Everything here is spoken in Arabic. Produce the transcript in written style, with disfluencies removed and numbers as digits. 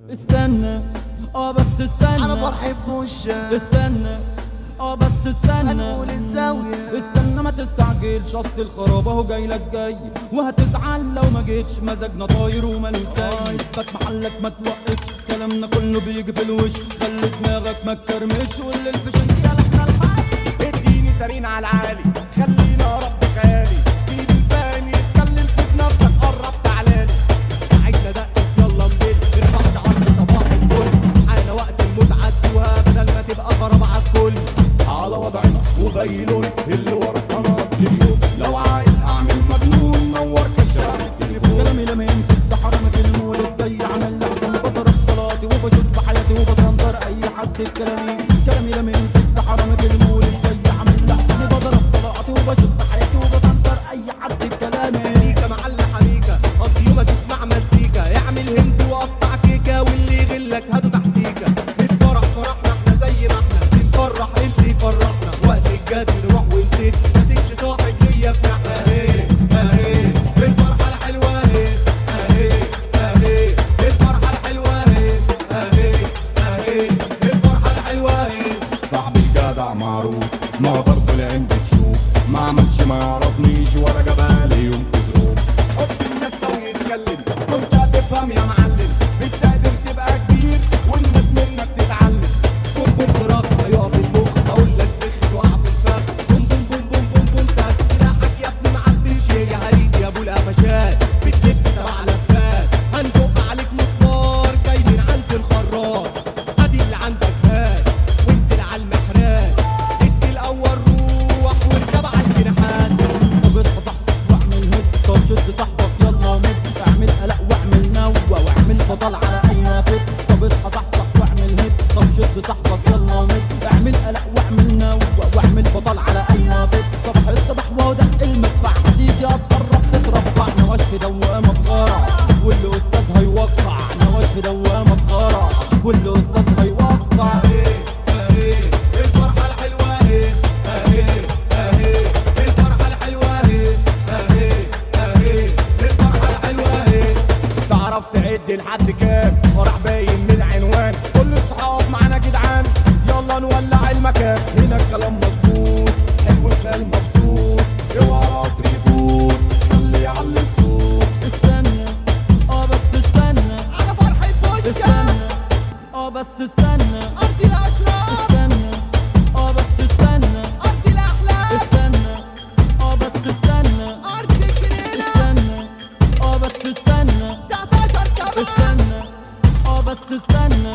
استنى بس استنى، انا فرحي بوشك. استنى بس استنى، هنقول الزاوية. استنى ما تستعجلش، اصل الخراب اهو جايلك جاي، وهتزعل لو ما جيتش، مزاجنا طاير ومالوش زي. اثبت محلك ما توقفش، كلامنا كله بيجي في الوش، خلي دماغك ما تكرمش، واللي الفشل يا احنا الحي. اديني سرينا على العالي، خلينا رب خيالي، سيب الفاني يتكلم، سيب نفسك قرب تعالالي. ساعتنا دقت يلا نبيل، نرفع شعرنا صباح الفل، حان وقت المتعة ادوها بدل ما تبقى خراب عالكل. على وضعنا وبينون اللي ورا القناة اليوم، لو عايز اعمل مجنون نور كشاف التليفون. كلامي لما يمسك ده حرام في المولد، جاي اعمل لحسن بضرب طلاتي وبشوط في حياتي وبصندر اي حد بكلامي. كلامي لما يمسك ده حرام في المولد، جاي اعمل لحسن بضرب طلاتي وبشوط في حياتي وبصندر اي حد بكلامي. مزيكا معلق حميكة، قضي يومك اسمع مزيكا، اعمل هند وقطع كيكة، واللي يغلك هاتوا تحتيكا. الفرح فرحنا احنا زي ما احنا بنفرح، انت فرحنا وقت الجد نروح ونسيت، ماسكش صاحب ليا في ناحية. اهي اهي الفرحة الحلوة اهي، اهي اهي الفرحة الحلوة اهي، اهي اهي الفرحة الحلوة اهي. صاحبي الجدع معروف، ما برضه العند تشوف، ما عملش ما يعرفنيش ولا جبالي يوم في ظروف. حب الناس لو يتكلم كنت هتفهم يا معلم، بالتقدير تبقى كبير والناس منك تتعلم. بوم بوم برافو هيقف المخ، اقول لك بخ وقع في الفخ. بوم بوم بوم بوم بوم بوم تهد سلاحك يا ابني معبيش، يا هريد يا ابو القفشات، بتلف 7 لفات، هندق عليك مسمار جاي من عند الخراط. ادي اللي عندك هات وانزل على المحرات، ادي الاول روح واركب على الجناحات. طب اصحى صحصح واعمل هيك، طب شد صاحبك يلا مد، اعمل قلق واعمل نوة واعمل بطل على اي نافذ. طب اصحى صحصح واعمل هيك، طب شد صاحبك يلا مد، اعمل قلق واعمل نوة واعمل بطل على اي نافذ. صباح الصباح ودق المدفع، هتيجي هتقرب تتربع، نواش في دوامة بغارة واللي استاذ هيوقع، نواش في دوامة بغارة واللي استاذ هيوقع. الفرحة الحلوة اهي، اهي اهي الفرحة الحلوة اهي، اهي اهي الفرحة الحلوة اهي. تعرف تعد لحد كام؟ فرح باين من العنوان، كل الصحاب معانا جدعان، يلا نولع المكان. هنا الكلام مظبوط، حلو الخيال مبسوط، اوعى قطر يفوت خلي يعلي الصوت. استنى بس استنى، انا فرحي بوشك. استنى بس استنى، ارضي الاشرار. استنى بس استنى، ارضي الاحلام. استنى بس استنى، ارض الجنينة. استنى بس استنى، 19/7. استنى بس استنى.